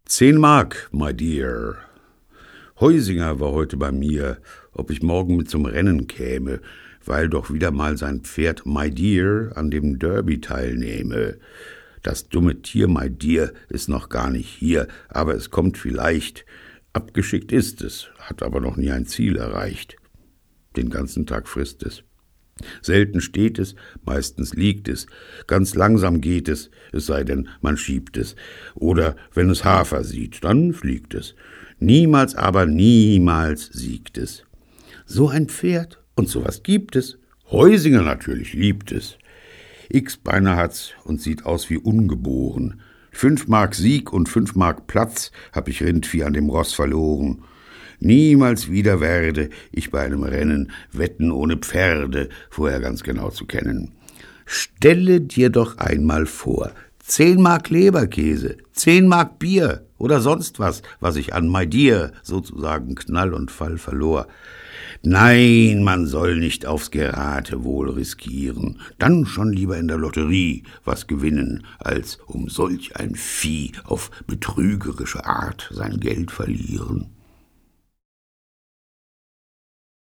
10 Mark, my dear. Heusinger war heute bei mir, ob ich morgen mit zum Rennen käme, weil doch wieder mal sein Pferd my dear an dem Derby teilnehme. Das dumme Tier my dear ist noch gar nicht hier, aber es kommt vielleicht. Abgeschickt ist es, hat aber noch nie ein Ziel erreicht. Den ganzen Tag frisst es. Selten steht es, meistens liegt es, ganz langsam geht es sei denn, man schiebt es. Oder wenn es Hafer sieht, dann fliegt es. Niemals, aber niemals siegt es. So ein Pferd und sowas gibt es. Heusinger natürlich liebt es. X-Beine hat's und sieht aus wie ungeboren. 5 Mark Sieg und 5 Mark Platz hab ich Rindvieh an dem Ross verloren. Niemals wieder werde ich bei einem Rennen wetten ohne Pferde, vorher ganz genau zu kennen. Stelle dir doch einmal vor, 10 Mark Leberkäse, 10 Mark Bier oder sonst was ich an my dear sozusagen Knall und Fall verlor. Nein, man soll nicht aufs Geratewohl riskieren, dann schon lieber in der Lotterie was gewinnen, als um solch ein Vieh auf betrügerische Art sein Geld verlieren.